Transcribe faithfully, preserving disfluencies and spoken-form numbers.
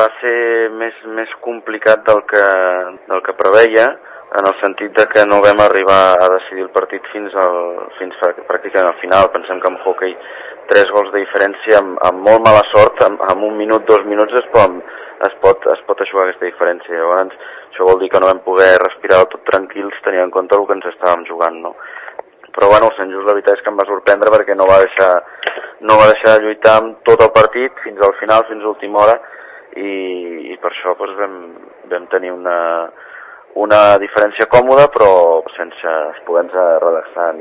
va ser més, més complicat del que, del que preveia, en el sentit de que no vam arribar a decidir el partit fins, al, fins pràcticament al final. Pensem que en hoquei tres gols de diferència, amb, amb molt mala sort, amb, amb un minut, dos minuts es pot, es pot, es pot aixugar aquesta diferència. Llavors, això vol dir que no vam poder respirar tot tranquils, tenint en compte el que ens estàvem jugant, no? Però bueno, el Sant Just la veritat és que em va sorprendre perquè no va deixar, no va deixar de lluitar amb tot el partit fins al final, fins a l'última hora, i, i per això doncs, vam, vam tenir una, una diferència còmoda, però sense poder-nos relaxar ni